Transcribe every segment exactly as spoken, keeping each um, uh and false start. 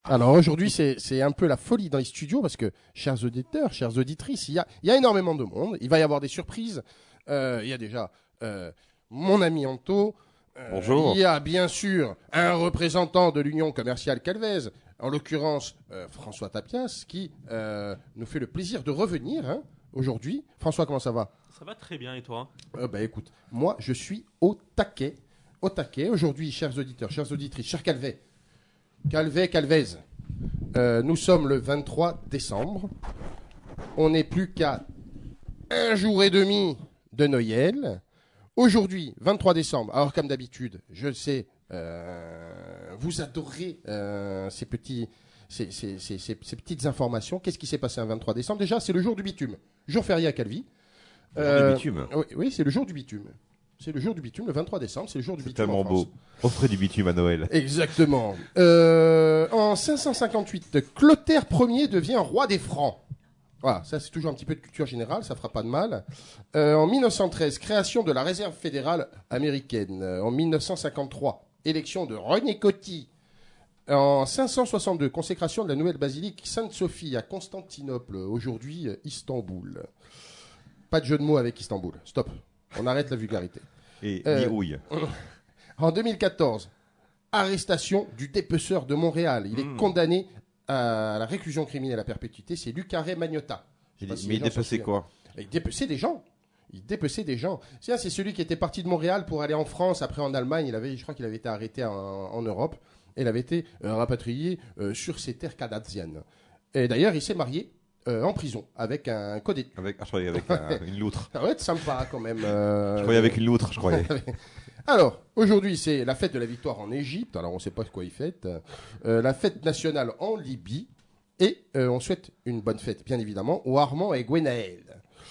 Alors aujourd'hui, c'est, c'est un peu la folie dans les studios parce que, chers auditeurs, chères auditrices, il y a, il y a énormément de monde. Il va y avoir des surprises. Euh, il y a déjà euh, mon ami Anto. Euh, Bonjour. Il y a bien sûr un représentant de l'Union commerciale Calvez, en l'occurrence euh, François Tapias, qui euh, nous fait le plaisir de revenir hein, aujourd'hui. François, comment ça va ? Ça va très bien et toi ? euh, Bah écoute, moi je suis au taquet. Au taquet. Aujourd'hui, chers auditeurs, chères auditrices, chers Calvez, Calvez, Calvez. Euh, nous sommes le vingt-trois décembre. On n'est plus qu'à un jour et demi de Noël. Aujourd'hui, vingt-trois décembre. Alors, comme d'habitude, je le sais, euh, vous adorez euh, ces, petits, ces, ces, ces, ces, ces petites informations. Qu'est-ce qui s'est passé un vingt-trois décembre ? Déjà, c'est le jour du bitume. Jour férié à Calvi. Le jour du bitume. Oui, oui, c'est le jour du bitume. C'est le jour du bitume, le vingt-trois décembre, c'est le jour du C'est bitume. tellement en France. beau. Offrez du bitume à Noël. Exactement. Euh, en cinq cent cinquante-huit, Clotaire Ier devient roi des Francs. Voilà, ça c'est toujours un petit peu de culture générale, ça fera pas de mal. Euh, en mille neuf cent treize, création de la Réserve fédérale américaine. Euh, en mille neuf cent cinquante-trois, élection de René Coty. En cinq cent soixante-deux, consécration de la nouvelle basilique Sainte-Sophie à Constantinople, aujourd'hui euh, Istanbul. Pas de jeu de mots avec Istanbul. Stop. On arrête la vulgarité. Et Euh, ni rouille. En deux mille quatorze, arrestation du dépeceur de Montréal. Il est Mmh. condamné à la réclusion criminelle à perpétuité. C'est Lucaré Magnotta. Je sais pas si Mais les il gens s'en dépassait souviennent. quoi? Il dépeçait des gens. Il dépeçait des gens. C'est, c'est celui qui était parti de Montréal pour aller en France, après en Allemagne. Il avait, je crois qu'il avait été arrêté en, en Europe. Et il avait été euh, rapatrié euh, sur ses terres canadiennes. Et d'ailleurs, il s'est marié euh, en prison avec un codé. Avec, ah, je croyais avec un- une loutre. Ça va être sympa quand même. euh, Je croyais avec une loutre, je croyais. Alors, aujourd'hui, c'est la fête de la victoire en Égypte. Alors, on ne sait pas quoi ils fêtent. Euh, la fête nationale en Libye. Et euh, on souhaite une bonne fête, bien évidemment, aux Armand et Gwenaël.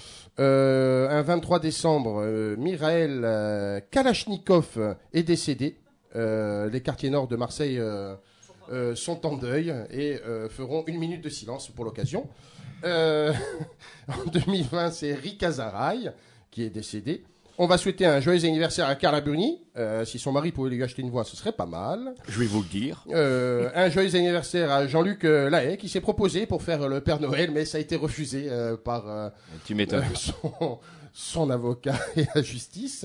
Euh, un vingt-trois décembre, euh, Miraël euh, Kalachnikov est décédé. Euh, les quartiers nord de Marseille euh, euh, sont en deuil et euh, feront une minute de silence pour l'occasion. Euh, en deux mille vingt, c'est Rick Azaray qui est décédé. On va souhaiter un joyeux anniversaire à Carla Bruni. Euh, si son mari pouvait lui acheter une voix, ce serait pas mal. Je vais vous le dire. Euh, un joyeux anniversaire à Jean-Luc euh, Lahaye qui s'est proposé pour faire le Père Noël, mais ça a été refusé euh, par euh, Tu m'étonnes. euh, son, son avocat et la justice.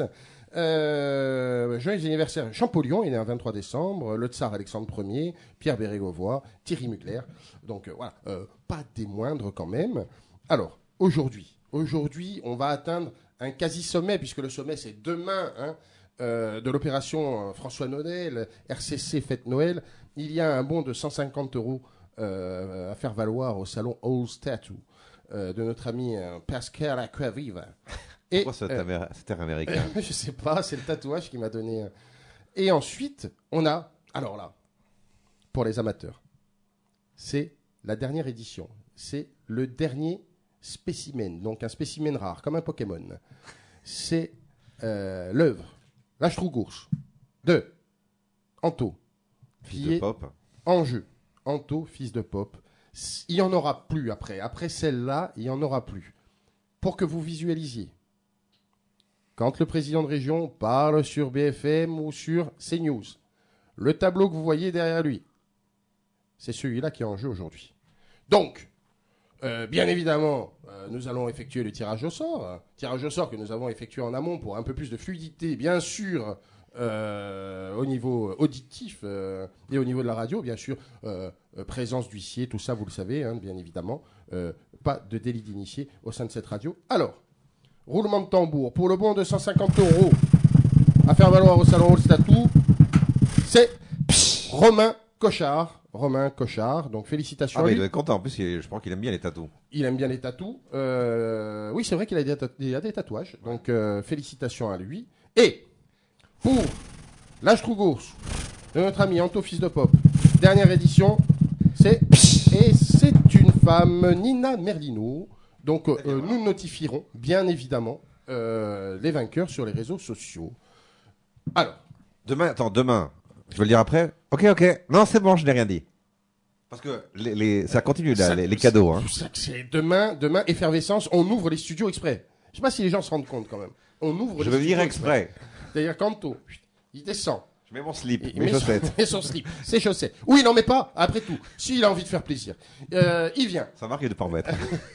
Euh, joyeux anniversaire à Champollion, il est un vingt-trois décembre. Le tsar Alexandre Ier, Pierre Bérégovoy, Thierry Mugler. Donc euh, voilà, euh, pas des moindres quand même. Alors, aujourd'hui, aujourd'hui, on va atteindre un quasi-sommet, puisque le sommet c'est demain, hein, euh, de l'opération euh, François Nodel, R C C Fête Noël. Il y a un bon de cent cinquante euros euh, à faire valoir au salon Old Tattoo euh, de notre ami euh, Pascal Aquaviva. Et, Pourquoi cet euh, améri- cet air américain? je sais pas, c'est le tatouage qui m'a donné. euh. Et ensuite, on a, alors là, pour les amateurs, c'est la dernière édition. C'est le dernier spécimen, donc un spécimen rare, comme un Pokémon. C'est euh, l'œuvre, la Schtrougours, de Anto, Fils qui de est pop. en jeu. Anto, fils de Pop. Il n'y en aura plus après. Après celle-là, il n'y en aura plus. Pour que vous visualisiez, quand le président de région parle sur B F M ou sur CNews, le tableau que vous voyez derrière lui, c'est celui-là qui est en jeu aujourd'hui. Donc, euh, bien évidemment, euh, nous allons effectuer le tirage au sort. hein. Tirage au sort que nous avons effectué en amont pour un peu plus de fluidité, bien sûr, euh, au niveau auditif euh, et au niveau de la radio, bien sûr, euh, euh, présence d'huissier, tout ça, vous le savez, hein, bien évidemment. Euh, pas de délit d'initié au sein de cette radio. Alors, roulement de tambour pour le bon de cent cinquante euros à faire valoir au salon All Tattoo, c'est Romain Cochard. Romain Cochard, donc félicitations Ah, à mais il lui. doit être content. En plus, il est- je crois qu'il aime bien les tatous. Il aime bien les tatous. Euh, oui, c'est vrai qu'il a des, tat- il a des tatouages. Donc, euh, félicitations à lui. Et, pour la Schtrougours de notre ami Anto, fils de Pop, dernière édition, c'est, et c'est une femme, Nina Merlino. Donc, euh, euh, nous notifierons, bien évidemment, euh, les vainqueurs sur les réseaux sociaux. Alors, Demain, attends, demain. Je vais le dire après. Ok, ok. Non, c'est bon, je n'ai rien dit. Parce que les, les- ça continue là, ça- les, les cadeaux. Hein. c'est- c'est demain, demain, effervescence, on ouvre les studios exprès. Je sais pas si les gens se rendent compte quand même. On ouvre Je les vais venir studios exprès. C'est-à-dire qu'Anto, il descend. mets mon slip, Il mes met chaussettes. Son, met son slip, ses chaussettes. Oui, non, mais pas, après tout. S'il a envie de faire plaisir. Euh, il vient. Ça m'arrive de pas en mettre.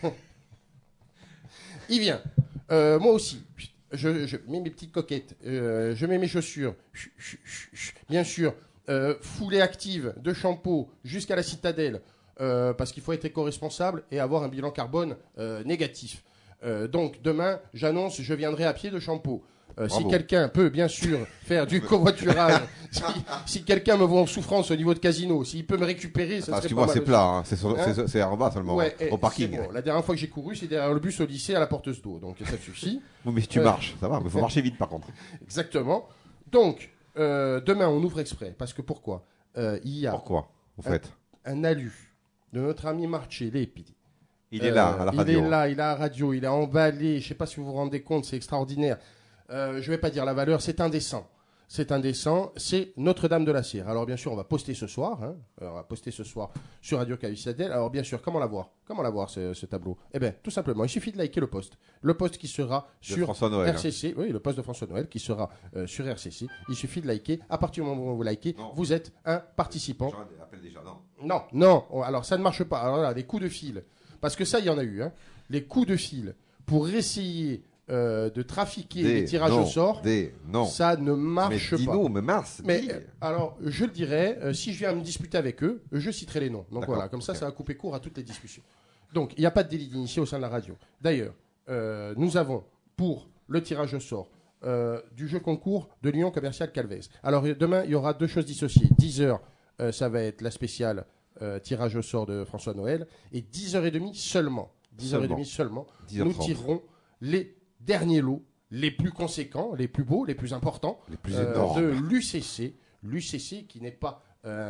Il vient. Euh, moi aussi. Je, je mets mes petites coquettes. Euh, je mets mes chaussures. Ch- ch- ch- ch- Bien sûr. Euh, foulée active de Champeau jusqu'à la citadelle. Euh, parce qu'il faut être éco-responsable et avoir un bilan carbone euh, négatif. Euh, donc, demain, j'annonce, je viendrai à pied de Champeau. Euh, si quelqu'un peut, bien sûr, faire du covoiturage, si, si quelqu'un me voit en souffrance au niveau de Casino, s'il peut me récupérer, ça Ah, serait tu pas vois, mal c'est aussi. plat, hein. c'est, sur- Hein c'est, c'est en bas seulement, Ouais, hein, et au parking. c'est bon. La dernière fois que j'ai couru, c'est derrière le bus au lycée à la porteuse d'eau, donc ça suffit. Oui, mais si tu Ouais. marches, ça va, mais il faut marcher vite par contre. Exactement. Donc, euh, demain, on ouvre exprès, parce que pourquoi Euh, Il y a Pourquoi, au fait un alu de notre ami Marché Lépi. Il est là, à la radio. Il est là, il est à la radio, il est emballé. Je ne sais pas si vous vous rendez compte, c'est extraordinaire. Euh, je ne vais pas dire la valeur, c'est indécent. C'est indécent, c'est Notre-Dame de la Cire. Alors bien sûr, on va poster ce soir, hein, on va poster ce soir sur Radio Cavicadel. Alors bien sûr, comment la voir Comment la voir ce, ce tableau Eh bien, tout simplement, il suffit de liker le post. Le post qui sera De sur François Noël. R C C, oui, le post de François Noël qui sera euh, sur R C C. Il suffit de liker. À partir du moment où vous likez, Non. vous êtes un participant. J'en appelle déjà, non. Non, non, oh, alors ça ne marche pas. Alors là, les coups de fil, parce que ça, il y en a eu, hein. Les coups de fil pour essayer euh, de trafiquer Des, les tirages non, au sort, Des, non. ça ne marche mais pas. dis-nous, mais mince. Mais dis. euh, alors, je le dirais, euh, si je viens me disputer avec eux, je citerai les noms. Donc D'accord, voilà, comme ça, ok. ça va couper court à toutes les discussions. Donc, il n'y a pas de délit d'initié au sein de la radio. D'ailleurs, euh, nous avons pour le tirage au sort euh, du jeu concours de l'Union commerciale Calvez. Alors, euh, demain, il y aura deux choses dissociées. dix heures, euh, ça va être la spéciale euh, tirage au sort de François Noël. Et dix heures trente seulement, dix heures trente seulement, dix heures nous trente. tirerons les derniers lots, les plus conséquents, les plus beaux, les plus importants, Les plus euh, énormes. de l'U C C. L'U C C qui n'est pas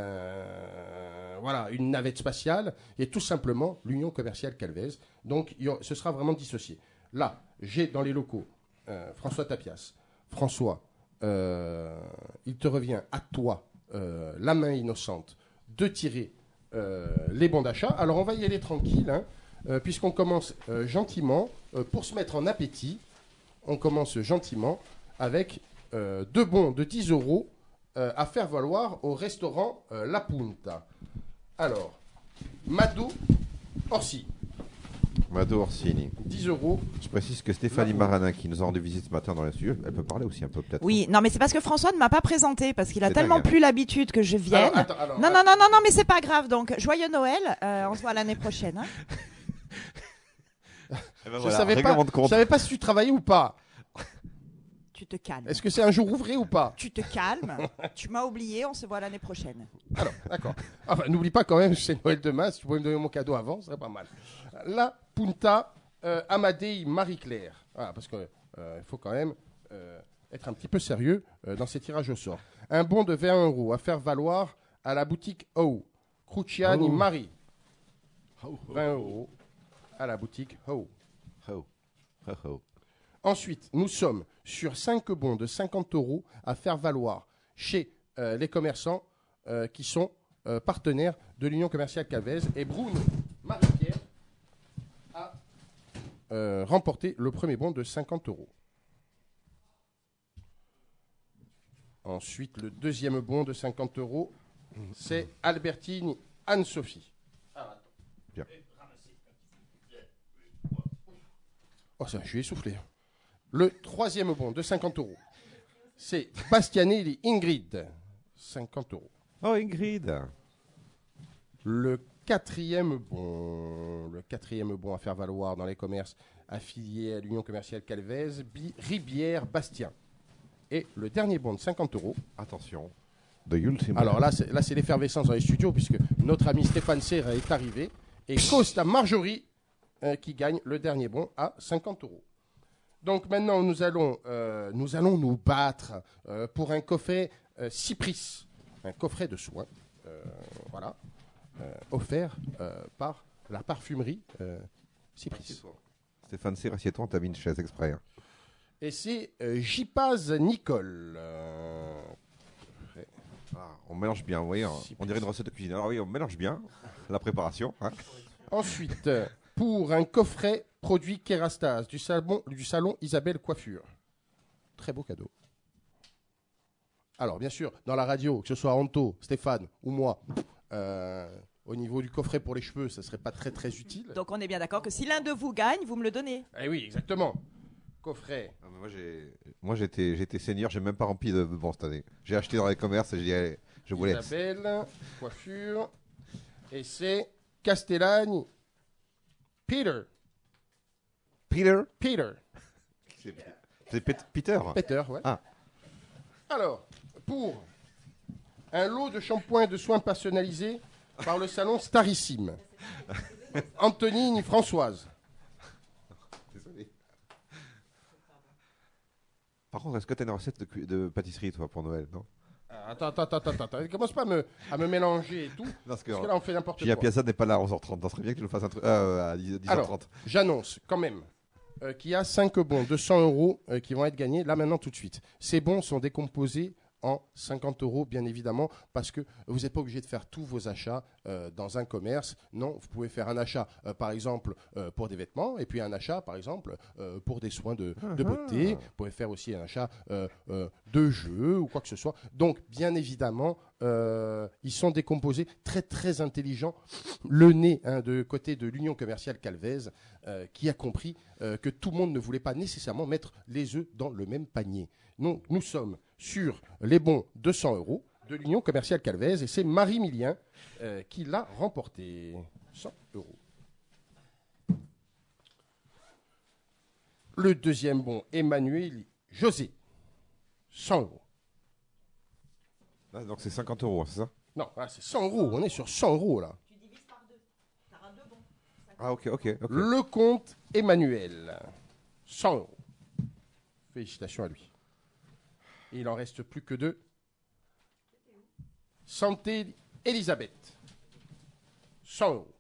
euh, voilà, une navette spatiale, et tout simplement l'Union commerciale Calvez. Donc il y aura- ce sera vraiment dissocié. Là, j'ai dans les locaux euh, François Tapias. François, euh, il te revient à toi, euh, la main innocente, de tirer euh, les bons d'achat. Alors on va y aller tranquille, hein, euh, puisqu'on commence euh, gentiment, euh, pour se mettre en appétit, on commence gentiment avec euh, deux bons de dix euros euh, à faire valoir au restaurant euh, La Punta. Alors, Mado Orsi, Mado Orsini. dix euros. Je précise que Stéphanie Non. Maranin, qui nous a rendu visite ce matin dans les studios, elle peut parler aussi un peu peut-être. Oui, non, mais c'est parce que François ne m'a pas présenté, parce qu'il a C'est tellement dingue, hein. plus l'habitude que je vienne. Alors, attends, alors, non, non, non, non, non, mais c'est pas grave. Donc, joyeux Noël. euh, on se voit l'année prochaine. Hein. Eh ben Je voilà, savais pas, règlement de je compte. savais pas si tu travaillais ou pas. Tu te calmes. Est-ce que c'est un jour ouvré ou pas? Tu te calmes. Tu m'as oublié. On se voit l'année prochaine. Alors, d'accord. Enfin, n'oublie pas quand même, c'est Noël demain. Si tu pouvais me donner mon cadeau avant, ce serait pas mal. La Punta euh, Amadei Marie-Claire. Voilà, parce qu'il euh, faut quand même euh, être un petit peu sérieux euh, dans ces tirages au sort. Un bon de vingt euros à faire valoir à la boutique O. Cruciani Oh. Marie. vingt euros à la boutique O. Oh. Oh, oh. Ensuite, nous sommes sur cinq bons de cinquante euros à faire valoir chez euh, les commerçants euh, qui sont euh, partenaires de l'Union commerciale Calvez. Et Bruno Marie-Pierre a euh, remporté le premier bon de cinquante euros. Ensuite, le deuxième bon de cinquante euros, c'est Albertine Anne-Sophie. Bien. Oh, ça, je suis essoufflé. Le troisième bon de cinquante euros, c'est Bastianelli Ingrid, cinquante euros. Oh, Ingrid. Le quatrième bon, le quatrième bon à faire valoir dans les commerces affiliés à l'Union commerciale Calvez, Bi- Ribière Bastien. Et le dernier bon de cinquante euros. Attention. De Ultimate. Alors là, c'est, là, c'est l'effervescence dans les studios puisque notre ami Stéphane Serre est arrivé et Costa Marjorie euh, qui gagne le dernier bon à cinquante euros. Donc maintenant, nous allons, euh, nous allons nous battre euh, pour un coffret euh, Cypris, un coffret de soins, euh, voilà, euh, offert euh, par la parfumerie euh, Cypris. Assieds-toi. Stéphane C, assieds-toi, on t'a mis une chaise exprès. hein. Et c'est euh, J-Paz Nicole. euh, Ah, on mélange bien, vous voyez, hein. Si On dirait une recette de cuisine. Alors oui, on mélange bien la préparation. hein. Ensuite, euh, pour un coffret produit Kerastase du salon, du salon Isabelle Coiffure. Très beau cadeau. Alors, bien sûr, dans la radio, que ce soit Anto, Stéphane ou moi, euh, au niveau du coffret pour les cheveux, ça serait pas très très utile. Donc on est bien d'accord que si l'un de vous gagne, vous me le donnez. Eh oui, exactement. Coffret. Ah, mais moi, j'ai, moi, j'étais, j'étais senior, j'ai même pas rempli de bon cette année. J'ai acheté dans les commerces et j'ai dit, allez, je vous laisse. Isabelle, coiffure. Et c'est Castellane. Peter. Peter. Peter. C'est, c'est Pet- Peter. Peter, ouais. Ah. Alors, pour un lot de shampoings de soins personnalisés par le salon Starissime. Antonine Françoise. Désolé. Par contre, est-ce que tu as une recette de, cu- de pâtisserie, toi, pour Noël, non? Attends, attends, attends, attends, attends. Commence pas à me, à me mélanger et tout. Parce que, Parce que là, on fait n'importe Gia quoi. Piazza n'est pas là à onze heures trente. Ça serait bien que tu nous fasses un truc euh, à dix heures trente. Alors, j'annonce quand même euh, qu'il y a cinq bons de cent euros euh, qui vont être gagnés là maintenant tout de suite. Ces bons sont décomposés en cinquante euros, bien évidemment, parce que vous n'êtes pas obligé de faire tous vos achats euh, dans un commerce. Non, vous pouvez faire un achat, euh, par exemple, euh, pour des vêtements, et puis un achat, par exemple, euh, pour des soins de, de beauté. Vous pouvez faire aussi un achat euh, euh, de jeux ou quoi que ce soit. Donc, bien évidemment, euh, ils sont décomposés, très très intelligents. Le nez hein, de côté de l'Union commerciale Calvez, euh, qui a compris euh, que tout le monde ne voulait pas nécessairement mettre les œufs dans le même panier. Donc, nous sommes sur les bons de cent euros de l'Union commerciale Calvez et c'est Marie Millien euh, qui l'a remporté. cent euros. Le deuxième bon, Emmanuel José. cent euros. Ah, donc c'est cinquante euros, c'est ça? Non, là, c'est cent euros. On est sur cent euros là. Tu divises par deux. Tu auras deux bons. Ah, ok, ok. ok. Le comte Emmanuel. cent euros. Félicitations à lui. Il en reste plus que deux. Santé Elisabeth. cent euros.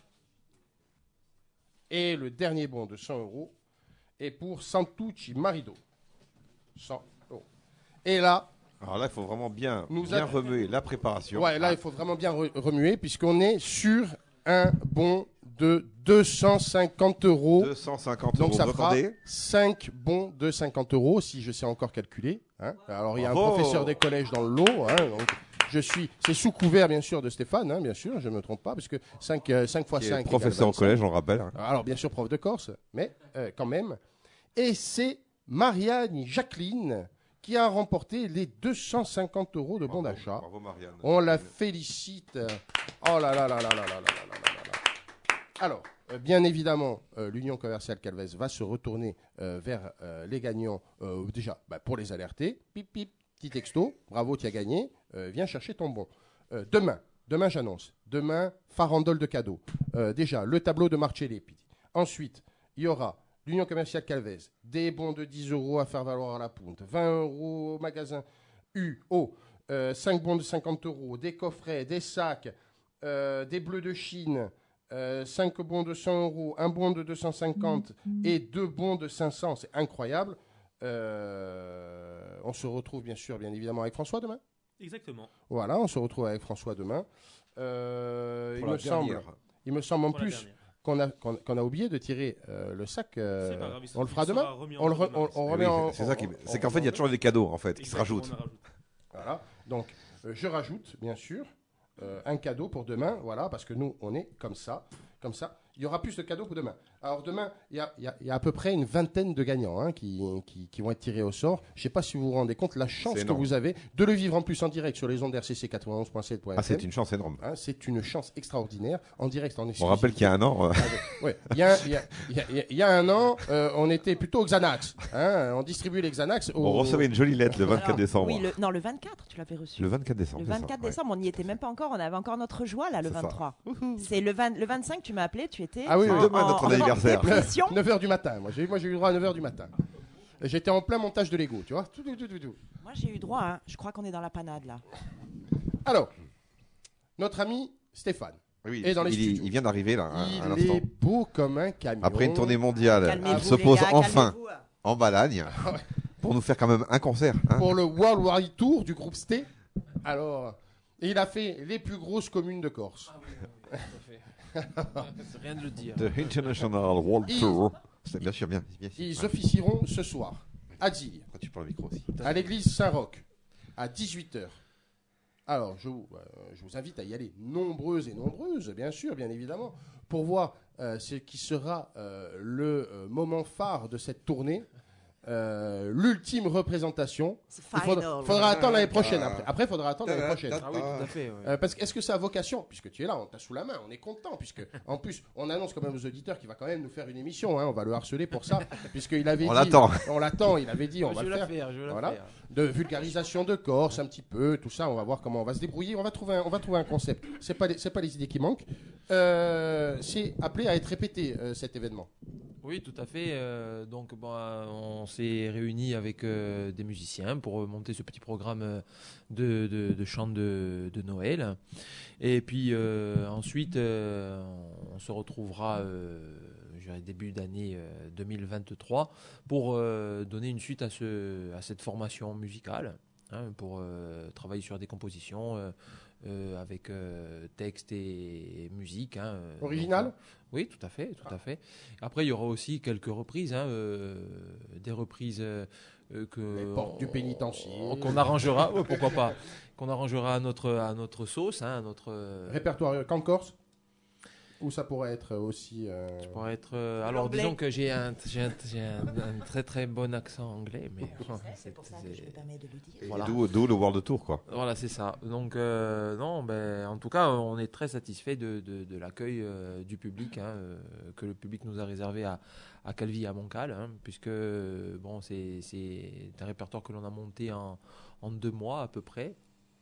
Et le dernier bon de cent euros est pour Santucci Marido. cent euros. Et là, Alors là, il faut vraiment bien, Nous bien a- remuer la préparation. ouais, là, il faut vraiment bien re- remuer puisqu'on est sur un bon de deux cent cinquante euros. deux cent cinquante Donc euros. ça Vous fera entendez? cinq bons de cinquante euros, si je sais encore calculer. hein. Alors il y a un Bravo. professeur des collèges dans le lot. hein, donc je suis, c'est sous couvert bien sûr de Stéphane, hein, bien sûr, je ne me trompe pas, parce que cinq, fois Qui est cinq. professeur au collège, on le rappelle. hein. Alors bien sûr prof de Corse, mais euh, quand même. Et c'est Marianne Jacqueline qui a remporté les deux cent cinquante euros de bon Bravo, d'achat. Bravo, Marianne. On la félicite. Oh là là là là là là là là là là là là. Alors, euh, bien évidemment, euh, l'Union commerciale Calvez va se retourner euh, vers euh, les gagnants, euh, déjà, bah, pour les alerter. Pip, pip, petit texto, bravo, tu as gagné, euh, viens chercher ton bon. Euh, demain, demain j'annonce, demain, farandole de cadeaux. Euh, déjà, le tableau de Marcelli. Ensuite, il y aura l'Union commerciale Calvez, des bons de dix euros à faire valoir à la pointe, vingt euros au magasin U, O, euh, cinq bons de cinquante euros, des coffrets, des sacs, euh, des bleus de Chine, euh, cinq bons de cent euros, un bon de deux cent cinquante et deux bons de cinq cents. C'est incroyable. Euh, on se retrouve bien sûr, bien évidemment, avec François demain. Exactement. Voilà, on se retrouve avec François demain. Euh, il, Pour me la semble, dernière. il me semble en Pour la plus dernière. qu'on a, qu'on, qu'on a oublié de tirer euh, le sac. euh, C'est pas grave, il on le fera sera demain. remis en On le jeu re- demain. on- on Eh remet oui, en- c'est c'est ça qui, en- c'est en- qu'en fait, il y a toujours des cadeaux en fait qui se Exactement, rajoutent. on en rajoute. Voilà. Donc, euh, je rajoute, bien sûr, euh, un cadeau pour demain. Voilà, parce que nous, on est comme ça. Comme ça. Il y aura plus de cadeaux pour demain. Alors, demain, il y a, il y a- il y a à peu près une vingtaine de gagnants hein, qui, qui, qui vont être tirés au sort. Je ne sais pas si vous vous rendez compte la chance C'est que énorme. vous avez de le vivre en plus en direct sur les ondes R C C quatre-vingt-onze point sept point F M. Ah, c'est une chance énorme. Hein, c'est une chance extraordinaire en direct, en On rappelle qu'il y a un an, euh, Ouais, il y a, il y a- il y a- il y a- il y a un an, euh, on était plutôt au Xanax. Hein, on distribuait les Xanax. on Au... recevait une jolie lettre le vingt-quatre Alors, décembre. Oui, le, non, le vingt-quatre, tu l'avais reçu. Le vingt-quatre décembre. Le c'est ça, vingt-quatre ouais. décembre, on n'y était même pas encore, on avait encore notre joie là, le C'est ça. vingt-trois. C'est le, vingt le vingt-cinq, tu m'as appelé, tu étais Ah oui, oui. en, Demain, notre en- en anniversaire. dépression. neuf heures du matin. Moi, j'ai moi, j'ai eu le droit à neuf heures du matin. J'étais en plein montage de Lego, tu vois. Tout, tout, tout, tout, tout. Moi j'ai eu droit, hein. Je crois qu'on est dans la panade là. Alors, notre ami Stéphane. Oui, Et dans les il, studios. il vient d'arriver là, à, à Il l'instant. est beau comme un camion. Après une tournée mondiale, Calmez-vous, il se les pose gars, enfin calmez-vous. en Balagne pour nous faire quand même un concert. hein. Pour le World Wide Tour du groupe Sté. Alors, il a fait les plus grosses communes de Corse. C'est rien de le dire. The International World Il- Tour. C'est bien sûr bien. bien sûr. Ils officieront ce soir à Zille, Quand tu prends le micro aussi. à l'église Saint-Roch, à dix-huit heures. Alors, je vous, euh, je vous invite à y aller nombreuses et nombreuses, bien sûr, bien évidemment, pour voir euh, ce qui sera euh, le euh, moment phare de cette tournée. Euh, l'ultime représentation. Il faudra, faudra attendre l'année prochaine. Après, après, faudra attendre l'année prochaine. Ah oui, tout à fait. Ouais. Euh, parce que est-ce que ça a vocation, puisque tu es là, on t'a sous la main, on est content, puisque en plus on annonce quand même aux auditeurs qu'il va quand même nous faire une émission. Hein, on va le harceler pour ça, puisqu'il avait on dit. L'attend. On l'attend. Il avait dit, on je va vais le la faire. faire. Je vais la Voilà. faire. De vulgarisation de Corse, un petit peu, tout ça. On va voir comment on va se débrouiller. On va trouver, un, on va trouver un concept. C'est pas, les, c'est pas les idées qui manquent. Euh, c'est appelé à être répété euh, cet événement. Oui, tout à fait. Euh, donc, bon, euh, on s'est réunis avec euh, des musiciens pour monter ce petit programme euh, de, de, de chant de, de Noël. Et puis euh, ensuite, euh, on se retrouvera euh, je dirais début d'année euh, deux mille vingt-trois pour euh, donner une suite à, ce, à cette formation musicale, hein, pour euh, travailler sur des compositions euh, euh, avec euh, texte et, et musique. Hein, Original. Donc, oui, tout à fait, tout à fait. Après, il y aura aussi quelques reprises, hein, euh, des reprises euh, que Les portes du pénitencier. qu'on arrangera, ouais, pourquoi pas, qu'on arrangera à notre à notre sauce, hein, à notre euh, Répertoire qu'en Corse. Ou ça pourrait être aussi. Euh... Ça pourrait être. euh, alors, L'anglais. disons que j'ai un j'ai un, j'ai un, un très très bon accent anglais, mais Je sais, c'est pour ça que je me permets de le dire. Voilà. D'où, d'où le World Tour, quoi. Voilà, c'est ça. Donc, euh, non, ben, en tout cas, on est très satisfait de, de, de l'accueil euh, du public, hein, euh, que le public nous a réservé à, à Calvi et à Montcal, hein, puisque bon, c'est, c'est un répertoire que l'on a monté en, en deux mois à peu près.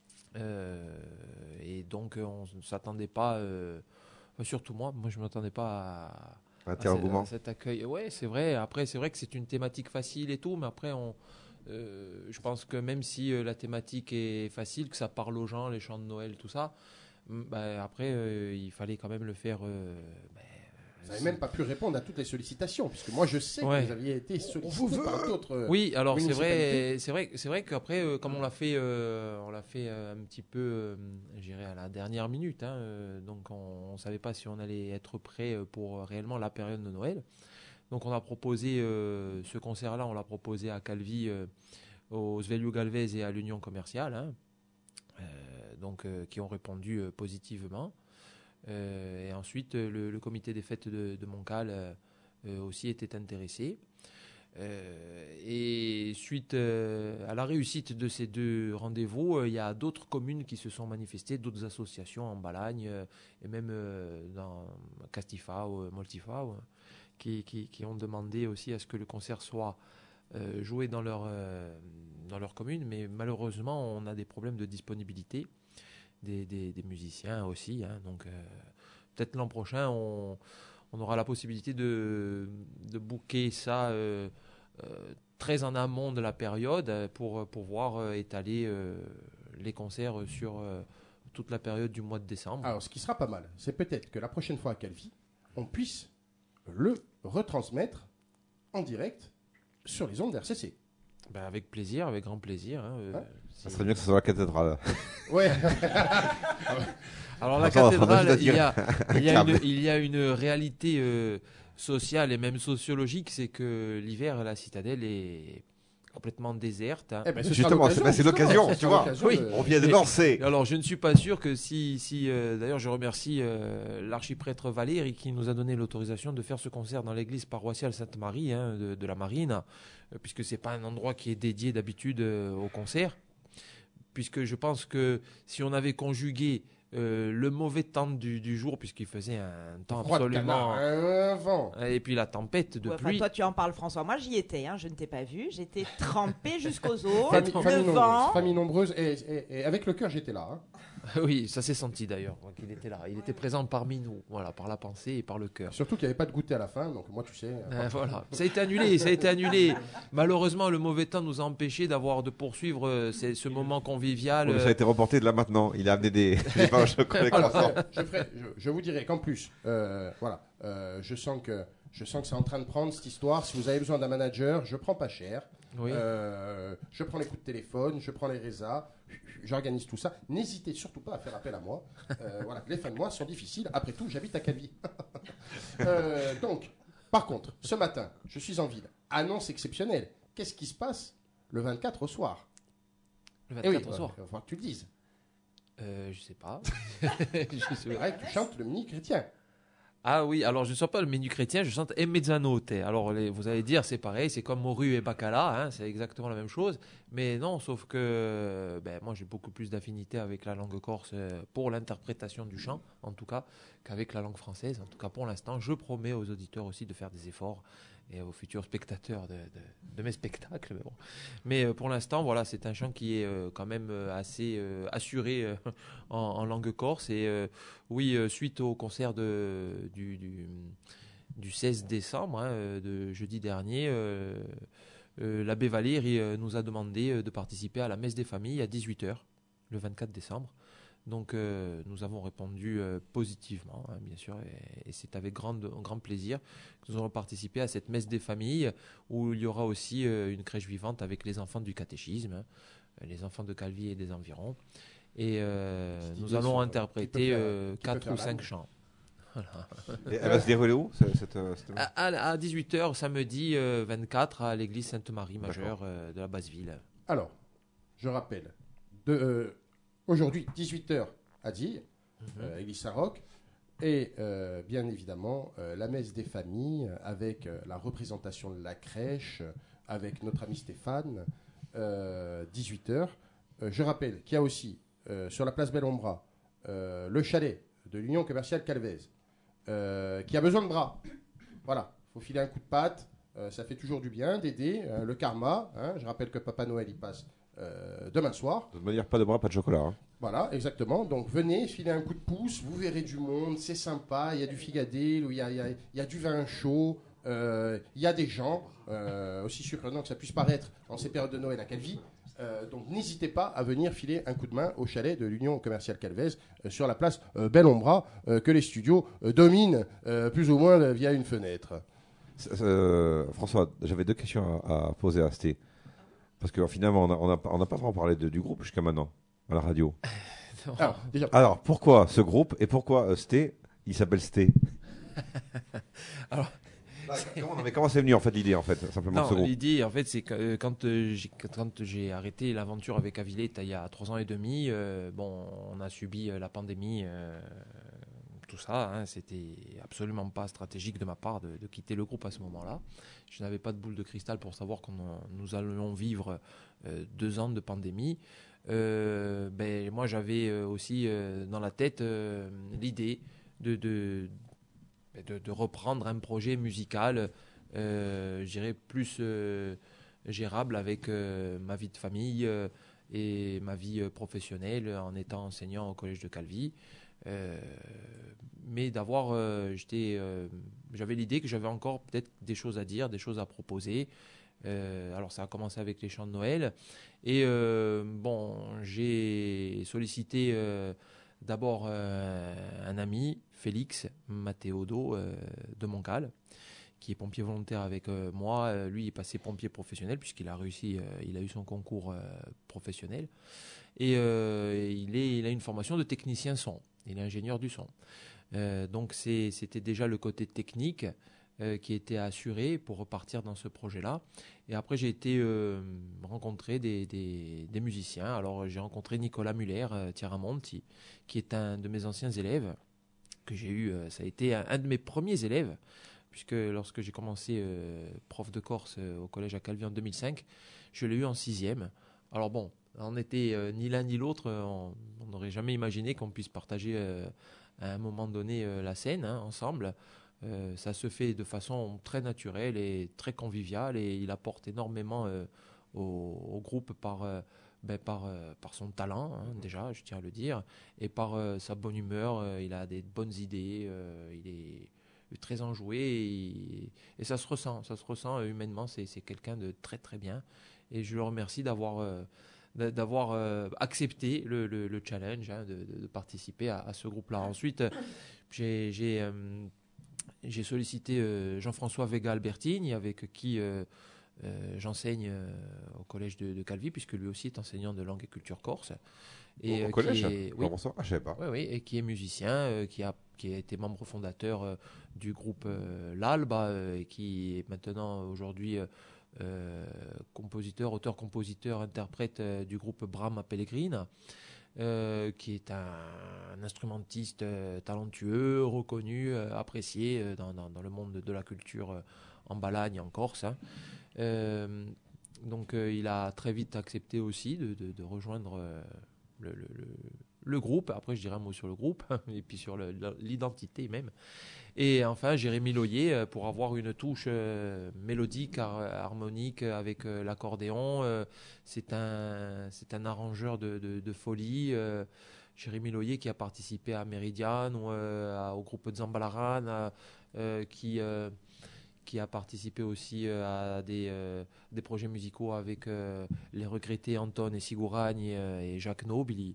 Euh, et donc, on ne s'attendait pas, euh, surtout moi, moi je ne m'attendais pas à, Un à, tel ce- engouement. à cet accueil. Ouais, c'est vrai. Après, c'est vrai que c'est une thématique facile et tout, mais après, on. Euh, je pense que même si euh, la thématique est facile, que ça parle aux gens, les chants de Noël, tout ça, mm, bah, après euh, il fallait quand même le faire. euh, bah, Vous n'avez même pas pu répondre à toutes les sollicitations, puisque moi je sais Ouais. que vous aviez été sollicité par d'autres. euh, Oui, alors c'est vrai, municipalités. c'est vrai, c'est vrai qu'après, euh, comme on l'a fait, euh, on l'a fait euh, un petit peu, euh, je dirais à la dernière minute, hein, euh, donc on, ne savait pas si on allait être prêt euh, pour euh, réellement la période de Noël. Donc on a proposé euh, ce concert-là, on l'a proposé à Calvi, euh, au Svelio Galvez et à l'Union commerciale, hein, euh, donc euh, qui ont répondu euh, positivement. Euh, et ensuite, euh, le, le comité des fêtes de, de Montcal euh, euh, aussi était intéressé. Euh, et suite euh, à la réussite de ces deux rendez-vous, euh, il y a d'autres communes qui se sont manifestées, d'autres associations en Balagne euh, et même euh, dans Castifao, euh, Moltifao, euh, qui, qui, qui ont demandé aussi à ce que le concert soit euh, joué dans leur, euh, dans leur commune. Mais malheureusement, on a des problèmes de disponibilité des, des, des musiciens aussi. Hein, donc euh, peut-être l'an prochain, on, on aura la possibilité de, de booker ça euh, euh, très en amont de la période pour pouvoir euh, étaler euh, les concerts sur euh, toute la période du mois de décembre. Alors, ce qui sera pas mal, c'est peut-être que la prochaine fois à Calvi, on puisse le retransmettre en direct sur les ondes d'R C C. Ben, avec plaisir, avec grand plaisir. Hein, euh, Ouais. Ça si- serait mieux que ce soit la cathédrale. Ouais. Alors la Attends, cathédrale, faudrait il y a, il y a câble. une, il y a une réalité euh, sociale et même sociologique, c'est que l'hiver, la citadelle est complètement déserte. Hein. Eh ben, ce Justement, sera c'est- ben, c'est l'occasion, ce tu sera vois. l'occasion Oui. de- On vient de Mais- lancer. Alors je ne suis pas sûr que si, si euh, d'ailleurs je remercie euh, l'archiprêtre Valéry qui nous a donné l'autorisation de faire ce concert dans l'église paroissiale Sainte-Marie, hein, de, de la Marine, euh, puisque c'est pas un endroit qui est dédié d'habitude euh, au concert, puisque je pense que si on avait conjugué euh, le mauvais temps du, du jour, puisqu'il faisait un temps Froid de absolument... canard, un vent. Et puis la tempête de Ouais, enfin, pluie. toi, tu en parles, François. Moi, j'y étais. Hein. Je ne t'ai pas vu. J'étais trempée jusqu'aux os. Famille, famille Le nombreuse, vent. famille nombreuse, et, et- et avec le cœur, j'étais là. hein. Oui, ça s'est senti d'ailleurs, qu'il était là. Il était présent parmi nous, voilà, par la pensée et par le cœur. Surtout qu'il n'y avait pas de goûter à la fin, donc moi, tu sais. euh, Euh, voilà. Ça a été annulé, ça a été annulé. Malheureusement, le mauvais temps nous a empêchés d'avoir de poursuivre euh, ces- ce moment convivial. Ça a euh, été reporté de là maintenant. Il a amené des, des pains au chocolat Alors, croissants. euh, je, ferai- je- je vous dirai qu'en plus, euh, voilà, euh, je sens que je sens que c'est en train de prendre cette histoire. Si vous avez besoin d'un manager, je prends pas cher. Oui. Euh, je prends les coups de téléphone, je prends les résas, j'organise tout ça. N'hésitez surtout pas à faire appel à moi. Euh, voilà, les fins de mois sont difficiles. Après tout, j'habite à Calvi. Euh, donc, par contre, ce matin, je suis en ville. Annonce exceptionnelle. Qu'est-ce qui se passe le vingt-quatre au soir? Le Eh oui, vingt-quatre au soir. il va falloir que tu le dises. Euh, je sais pas. Je sais C'est vrai que tu chantes le mini chrétien. Ah oui, alors je ne chante pas le menu chrétien, je chante E Mezzanotte. Alors les- vous allez dire, c'est pareil, c'est comme Moru et Bacala, hein, c'est exactement la même chose. Mais non, sauf que ben, moi j'ai beaucoup plus d'affinité avec la langue corse euh, pour l'interprétation du chant, en tout cas, qu'avec la langue française. En tout cas pour l'instant, je promets aux auditeurs aussi de faire des efforts et aux futurs spectateurs de, de- de mes spectacles. Mais, bon. Mais euh, pour l'instant, voilà, c'est un chant qui est euh, quand même euh, assez euh, assuré euh, en, en langue corse. Et euh, oui, euh, suite au concert de, du, du, du seize décembre, hein, euh, de jeudi dernier, euh, euh, l'abbé Valéry euh, nous a demandé euh, de participer à la messe des familles à dix-huit heures, le vingt-quatre décembre. Donc euh, nous avons répondu euh, positivement, hein, bien sûr, et, et c'est avec grande, grand plaisir que nous allons participer à cette messe des familles où il y aura aussi euh, une crèche vivante avec les enfants du catéchisme, hein, les enfants de Calvi et des environs. Et euh, Petite nous idée allons sur- interpréter qui peut faire- euh, qui peut quatre faire ou la cinq messe. chants. Voilà. Et elle va se dérouler où cette, cette, euh, cette- À, à- à dix-huit heures samedi euh, vingt-quatre à l'église Sainte-Marie Majeure euh, de la Basse-Ville. Alors, je rappelle, de, euh, aujourd'hui, dix-huit heures à Dille, euh, Église Saint-Roch, et euh, bien évidemment euh, la messe des familles avec euh, la représentation de la crèche, euh, avec notre ami Stéphane, euh, dix-huit heures. Euh, je rappelle qu'il y a aussi euh, sur la place Bellombra euh, le chalet de l'Union commerciale Calvez, euh, qui a besoin de bras. Voilà, il faut filer un coup de patte, euh, ça fait toujours du bien d'aider euh, le karma. Hein. Je rappelle que Papa Noël y passe euh, demain soir. De toute manière, pas de bras, pas de chocolat. hein. Voilà, exactement. Donc venez, filez un coup de pouce, vous verrez du monde, c'est sympa. Il y a du figadé, il y a, il y a- il y a du vin chaud, euh, il y a des gens, euh, aussi surprenant que ça puisse paraître en ces périodes de Noël à Calvi. Euh, donc n'hésitez pas à venir filer un coup de main au chalet de l'Union commerciale Calvez euh, sur la place euh, Bellombra euh, que les studios euh, dominent euh, plus ou moins euh, via une fenêtre. C'est- c'est- euh, François, j'avais deux questions à, à poser à Sté. Parce que finalement, on n'a on a, on a pas vraiment parlé de- du groupe jusqu'à maintenant, à la radio. Alors, déjà, Alors, pourquoi ce groupe et pourquoi euh, Sté, il s'appelle Sté Alors- Bah, comment, non, mais comment c'est venu en fait l'idée en fait, simplement de ce Non, groupe l'idée, en fait, c'est que euh, quand euh, j'ai quand j'ai arrêté l'aventure avec Avilette il y a trois ans et demi, euh, bon, on a subi euh, la pandémie, euh, tout ça. Hein, c'était absolument pas stratégique de ma part de, de quitter le groupe à ce moment-là. Je n'avais pas de boule de cristal pour savoir que nous allions vivre euh, deux ans de pandémie. Euh, ben, moi, j'avais euh, aussi euh, dans la tête euh, l'idée de, de, de, de reprendre un projet musical, euh, je dirais, plus euh, gérable avec euh, ma vie de famille euh, et ma vie euh, professionnelle en étant enseignant au collège de Calvi. Euh, mais d'avoir, euh, j'étais, euh, j'avais l'idée que j'avais encore peut-être des choses à dire, des choses à proposer. Euh, alors ça a commencé avec les chants de Noël et euh, bon, j'ai sollicité euh, d'abord euh, un ami, Félix Matteodo euh, de Montcal, qui est pompier volontaire avec euh, moi. Euh, lui, il est passé pompier professionnel puisqu'il a réussi, euh, il a eu son concours euh, professionnel. Et euh, il, est, il a une formation de technicien son. Il est ingénieur du son. Euh, donc c'est, c'était déjà le côté technique euh, qui était assuré pour repartir dans ce projet-là. Et après, j'ai été euh, rencontrer des, des, des musiciens. Alors, j'ai rencontré Nicolas Muller, euh, Tiaramonti, qui est un de mes anciens élèves, que j'ai eu, euh, ça a été un, un de mes premiers élèves, puisque lorsque j'ai commencé euh, prof de Corse euh, au collège à Calvi en deux mille cinq, je l'ai eu en sixième. Alors bon, on n'était euh, ni l'un ni l'autre, euh, on n'aurait jamais imaginé qu'on puisse partager euh, à un moment donné euh, la scène hein, ensemble. Euh, ça se fait de façon très naturelle et très conviviale et il apporte énormément euh, au, au groupe par, euh, ben, par, euh, par son talent, hein, déjà, je tiens à le dire, et par euh, sa bonne humeur. Euh, il a des bonnes idées, euh, il est très enjoué et, et ça se ressent, ça se ressent euh, humainement, c'est, c'est quelqu'un de très très bien et je le remercie d'avoir, euh, d'avoir euh, accepté le, le, le challenge hein, de, de, de participer à, à ce groupe-là. Ensuite, j'ai, j'ai euh, J'ai sollicité euh, Jean-François Vega Albertini, avec qui euh, euh, j'enseigne euh, au collège de, de Calvi, puisque lui aussi est enseignant de langue et culture corse. Et, Au, au euh, collège qui est, oui, Comment ça Ah, je savais pas. oui, oui, et qui est musicien, euh, qui, a, qui a été membre fondateur euh, du groupe euh, L'Alba, euh, et qui est maintenant, aujourd'hui, euh, euh, compositeur, auteur-compositeur, interprète euh, du groupe Brahma Pellegrina, euh, qui est un, un instrumentiste euh, talentueux, reconnu, euh, apprécié euh, dans, dans, dans le monde de, de la culture euh, en Balagne, en Corse. Hein. Euh, donc euh, il a très vite accepté aussi de, de, de rejoindre euh, le, le, le, le groupe. Après je dirais un mot sur le groupe et puis sur le, l'identité même. Et enfin Jérémy Loyer pour avoir une touche euh, mélodique, har- harmonique avec euh, l'accordéon. Euh, c'est un c'est un arrangeur de, de, de folie. Euh, Jérémy Loyer qui a participé à Méridiane ou euh, à- au groupe Zambalaran, à, euh, qui euh, qui a participé aussi euh, à des, euh, des projets musicaux avec euh, les regrettés Anton et Sigouragne et, euh, et Jacques Nobili,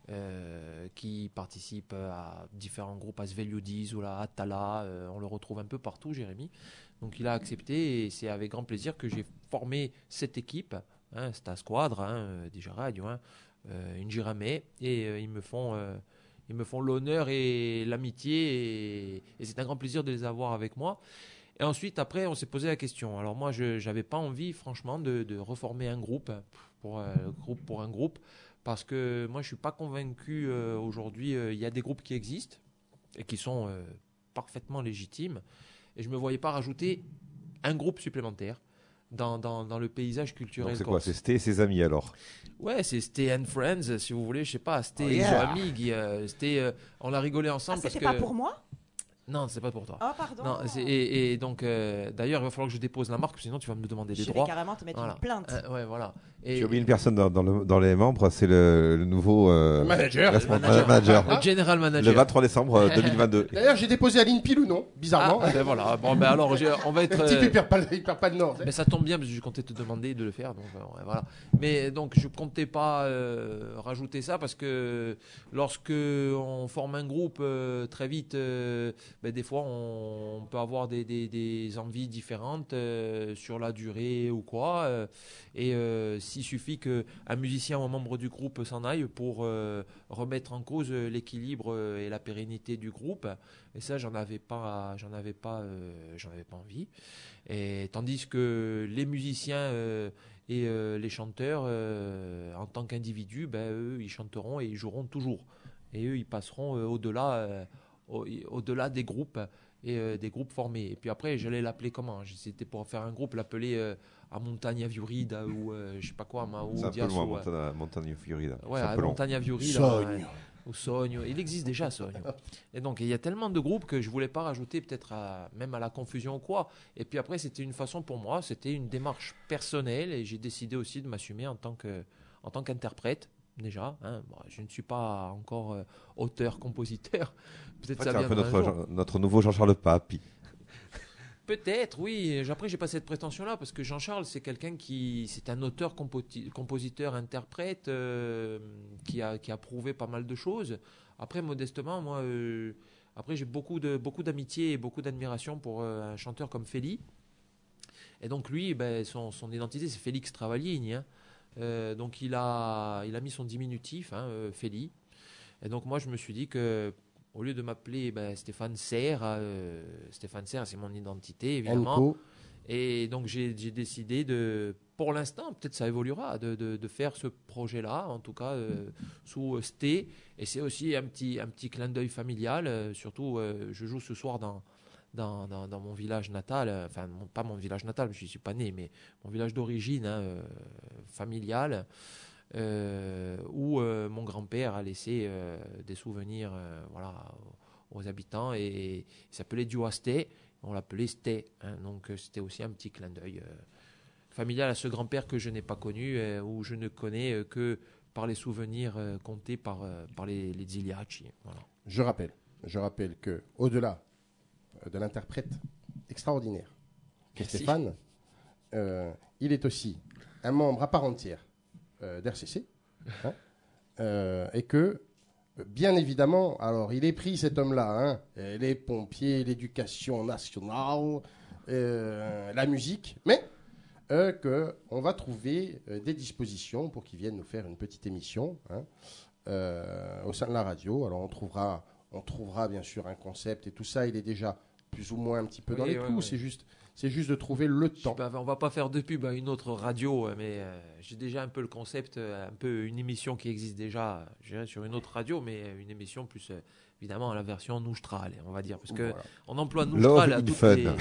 euh, qui participe à différents groupes, à Sveliudis ou la Atala, euh, on le retrouve un peu partout, Jérémy. Donc il a accepté et c'est avec grand plaisir que j'ai formé cette équipe, hein, c'est un squadre, hein, déjà radio, hein, euh, une Giramé, et euh, ils me font... Euh, ils me font l'honneur et l'amitié et, et c'est un grand plaisir de les avoir avec moi. Et ensuite, après, on s'est posé la question. Alors moi, je n'avais pas envie, franchement, de, de reformer un groupe pour, euh, groupe pour un groupe, parce que moi, je suis pas convaincu euh, aujourd'hui. Euh, il y a des groupes qui existent et qui sont euh, parfaitement légitimes, et je me voyais pas rajouter un groupe supplémentaire dans, dans, dans le paysage culturel. Donc c'est corse. quoi? C'est Sté et ses amis alors? Ouais, c'est Stay and Friends, si vous voulez. Je sais pas, Stay Oh et yeah. amis. Euh, Stay, euh, on a rigolé Ah, ensemble parce c'était que. pas pour moi? Non, c'est pas pour toi. Oh, pardon. Non, c'est- et, et donc, euh, d'ailleurs, il va falloir que je dépose la marque, sinon tu vas me demander des Je vais droits. carrément te mettre Voilà. une plainte. Euh, ouais, voilà. Et, Tu as oublié une personne dans, dans, le- dans les membres, c'est le, le nouveau euh, Manager. responsable- Manager. manager. le general Le manager. vingt-trois décembre euh, deux mille vingt-deux. D'ailleurs, j'ai déposé à l'INPI le nom, bizarrement. Ah, ben voilà. Bon, ben alors, j'ai- on va être. Le type, euh, il perd pas, il perd pas de nord. Mais ça tombe bien parce que je comptais te demander de le faire, donc euh, ouais, voilà. Mais donc je comptais pas euh, rajouter ça parce que lorsque on forme un groupe euh, très vite, euh, ben, des fois on, on peut avoir des, des, des envies différentes euh, sur la durée ou quoi. euh, et euh, s'il suffit que un musicien ou un membre du groupe s'en aille pour euh, remettre en cause euh, l'équilibre euh, et la pérennité du groupe, et ça j'en avais pas, j'en avais pas, euh, j'en avais pas envie. Et tandis que les musiciens euh, et euh, les chanteurs, euh, en tant qu'individus, ben, eux, ils chanteront et ils joueront toujours. Et eux, ils passeront euh, au-delà, euh, au- au-delà des groupes et euh, des groupes formés. Et puis après, j'allais l'appeler comment? C'était pour faire un groupe, l'appeler euh, à Montagna Viurida ou euh, je sais pas quoi, Mao C'est un peu Dias loin, ou, euh, Montana- Montagne Fury. là. ouais, C'est un à peu long. Montagna Viurida. Sogne. Ouais. Ou Sogno. Il existe déjà Sogno. Et donc il y a tellement de groupes que je voulais pas rajouter peut-être à- même à la confusion ou quoi. Et puis après c'était une façon pour moi, c'était une démarche personnelle et j'ai décidé aussi de m'assumer en tant que en tant qu'interprète déjà. Hein. Bon, je ne suis pas encore euh, auteur compositeur. Peut-être En fait, ça c'est un peu viendra un notre, jour. Jean- notre nouveau Jean-Charles Papi. Peut-être, oui. Après, j'ai pas cette prétention-là parce que Jean-Charles, c'est quelqu'un qui, c'est un auteur, compo- compositeur, interprète euh, qui a qui a prouvé pas mal de choses. Après, modestement, moi, euh, après j'ai beaucoup de beaucoup d'amitié et beaucoup d'admiration pour euh, un chanteur comme Feli. Et donc lui, ben, son, son identité, c'est Félix Travaglini. Hein. Euh, donc il a il a mis son diminutif, hein, euh, Feli. Et donc moi, je me suis dit que au lieu de m'appeler ben, Stéphane Serre, euh, Stéphane Serre, c'est mon identité, évidemment. Enco. Et donc, j'ai j'ai décidé de, pour l'instant, peut-être ça évoluera, de, de, de faire ce projet-là, en tout cas, euh, sous euh, Sté. Et c'est aussi un petit, un petit clin d'œil familial. euh, surtout, euh, je joue ce soir dans, dans, dans, dans mon village natal. euh, Enfin, mon- pas mon village natal, je ne suis pas né, mais mon village d'origine, hein, euh, familial. euh, où euh, mon grand-père a laissé euh, des souvenirs euh, voilà, aux, aux habitants et il s'appelait Duasté, on l'appelait Sté, hein, donc euh, c'était aussi un petit clin d'œil euh, familial à ce grand-père que je n'ai pas connu, euh, où je ne connais euh, que par les souvenirs euh, comptés par, euh, par les, les Ziliaci. Voilà. Je rappelle, je rappelle que au-delà euh, de l'interprète extraordinaire qu'est Merci. Stéphane, euh, il est aussi un membre à part entière euh, d'R C C, hein, euh, et que euh, bien évidemment, alors il est pris cet homme-là, hein, euh, les pompiers, l'éducation nationale, euh, la musique, mais euh, que on va trouver euh, des dispositions pour qu'il vienne nous faire une petite émission. Hein, euh, au sein de la radio. Alors on trouvera, on trouvera bien sûr un concept et tout ça, il est déjà plus ou moins un petit peu Oui, dans les ouais, clous. ouais. C'est juste, c'est juste de trouver le Je sais temps. pas, on va pas faire de pub à une autre radio, euh, mais euh, j'ai déjà un peu le concept, euh, un peu une émission qui existe déjà, euh, je dirais, sur une autre radio, mais euh, une émission plus euh, évidemment à la version Noustral, on va dire, parce que Voilà. on emploie Love Noustral à in toutes fun. les.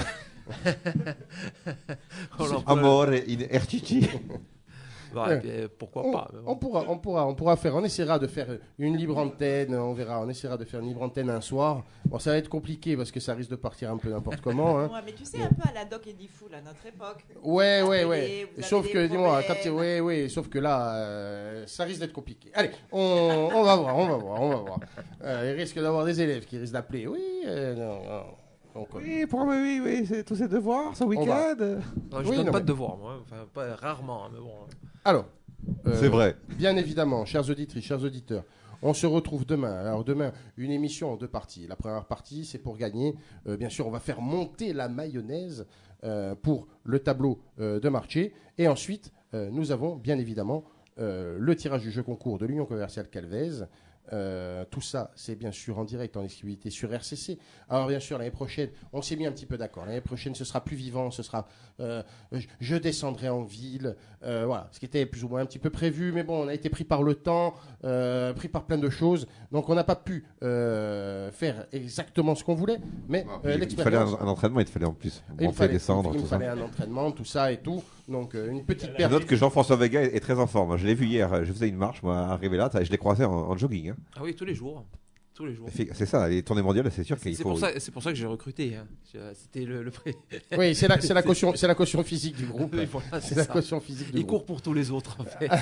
On l'emploie- Amore in R T T. Ouais, Ouais. puis, euh, pourquoi On, pas mais bon. on pourra, on pourra, on pourra faire. On essaiera de faire une libre antenne. On verra. On essaiera de faire une libre antenne un soir. Bon, ça va être compliqué parce que ça risque de partir un peu n'importe comment. Hein. Ouais, mais tu sais, un peu à la Doc et Diffoul à notre époque. Ouais, ouais, Appelez, ouais. vous avez Sauf des que, dis-moi, quand problèmes. tu- ouais, ouais. Sauf que là, euh, ça risque d'être compliqué. Allez, on, on va voir, on va voir, on va voir. Euh, il risque d'avoir des élèves qui risquent d'appeler. Oui, euh, non, non. Donc, euh, Oui, pour moi, oui, oui, c'est tous ces devoirs ce va. week-end. Non, je oui, donne non, pas mais- de devoir, moi, enfin, pas, rarement, hein, mais bon. Alors. euh, C'est vrai. Bien évidemment, chers auditrices, chers auditeurs, on se retrouve demain. Alors demain, une émission en deux parties. La première partie, c'est pour gagner. Euh, bien sûr, on va faire monter la mayonnaise euh, pour le tableau euh, de marché. Et ensuite, euh, nous avons bien évidemment euh, le tirage du jeu concours de l'Union commerciale Calvez. Euh, tout ça, c'est bien sûr en direct, en exclusivité sur R C C. Alors bien sûr, l'année prochaine, on s'est mis un petit peu d'accord. L'année prochaine, ce sera plus vivant, ce sera, euh, je, je descendrai en ville, euh, voilà, ce qui était plus ou moins un petit peu prévu. Mais bon, on a été pris par le temps, euh, pris par plein de choses, donc on n'a pas pu euh, faire exactement ce qu'on voulait. Mais Ah, euh, il, il fallait un, l'expérience, un entraînement, il te fallait en plus il me monter, fallait, descendre, il me tout ça. fallait un entraînement, tout ça et tout. Donc euh, une petite Je perte. note que Jean-François Vega est, est très en forme. Je l'ai vu hier, je faisais une marche, moi, arrivé là, je l'ai croisé en, en jogging. hein. Ah oui, tous les jours. Tous les jours. C'est ça, les tournées mondiales, c'est sûr qu'il C'est faut. pour, ça- c'est pour ça que j'ai recruté. hein. Je- C'était le, le prix. Oui, c'est la, c'est la caution, c'est la caution physique du groupe. Oui, voilà, C'est c'est la ça. caution physique du Il groupe. court pour tous les autres, en fait.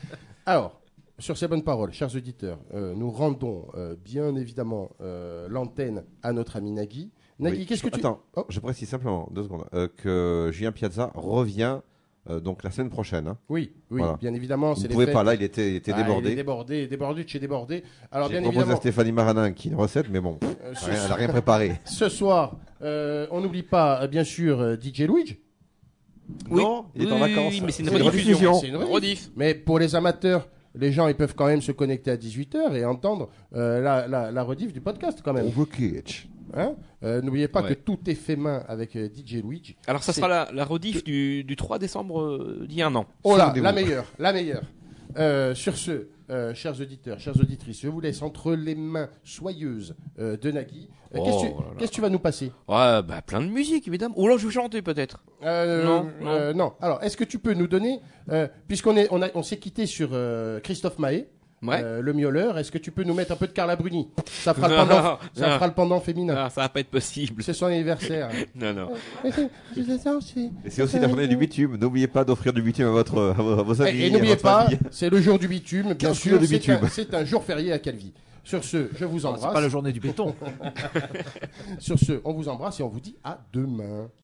Alors, sur ces bonnes paroles, chers auditeurs, euh, nous rendons euh, bien évidemment euh, l'antenne à notre ami Nagui. Nagui, Oui. qu'est-ce que tu... Attends, Oh. je précise simplement, deux secondes, euh, que Julien Piazza revient euh, donc la semaine prochaine. hein. Oui, oui, Voilà. bien évidemment. Vous c'est ne les pouvez fêtes. pas, là, il était, il était Ah, il est débordé. débordé, débordé de chez débordé. Alors, J'ai bien proposé à évidemment, Stéphanie Maranin qui est une recette, mais bon, euh, ce, rien- elle n'a rien préparé. ce soir, euh, on n'oublie pas, euh, bien sûr, euh, D J Luigi. Oui. Non, il est en Oui, vacances. oui, mais c'est une C'est une rediffusion. rediffusion. C'est une Rediff. rediff. Mais pour les amateurs, les gens, ils peuvent quand même se connecter à dix-huit heures et entendre euh, la, la, la rediff du podcast quand même. Overcatch. Hein. Euh, N'oubliez pas Ouais. que tout est fait main avec euh, D J Luigi. Alors ça C'est- sera la, la rediff du, du trois décembre euh, d'il y a un an. Oh là, Souvenez-vous. la meilleure, la meilleure. Euh, sur ce, euh, chers auditeurs, chères auditrices, je vous laisse entre les mains soyeuses euh, de Nagui. Euh, Oh Qu'est-ce que tu- là là. qu'est-ce que tu vas nous passer? Ouais, bah plein de musique évidemment. Ou alors je vais chanter peut-être. Euh, Non, euh, non. Alors, est-ce que tu peux nous donner, euh, puisqu'on est, on a, on s'est quitté sur euh, Christophe Mahé, Ouais. euh, le miauleur, est-ce que tu peux nous mettre un peu de Carla Bruni? Ça fera le pendant, ça Non. fera le pendant féminin. Ah, ça va pas être possible. C'est son anniversaire. Non, non. Et c'est aussi la journée du bitume. N'oubliez pas d'offrir du bitume à, votre, à vos, à vos amis. Et, et à n'oubliez votre pas, famille. c'est le jour du bitume, bien quinze sûr. kilos de C'est bitume. un, c'est un jour férié à Calvi. Sur ce, je vous C'est pas la embrasse. journée du béton. Sur ce, on vous embrasse et on vous dit à demain.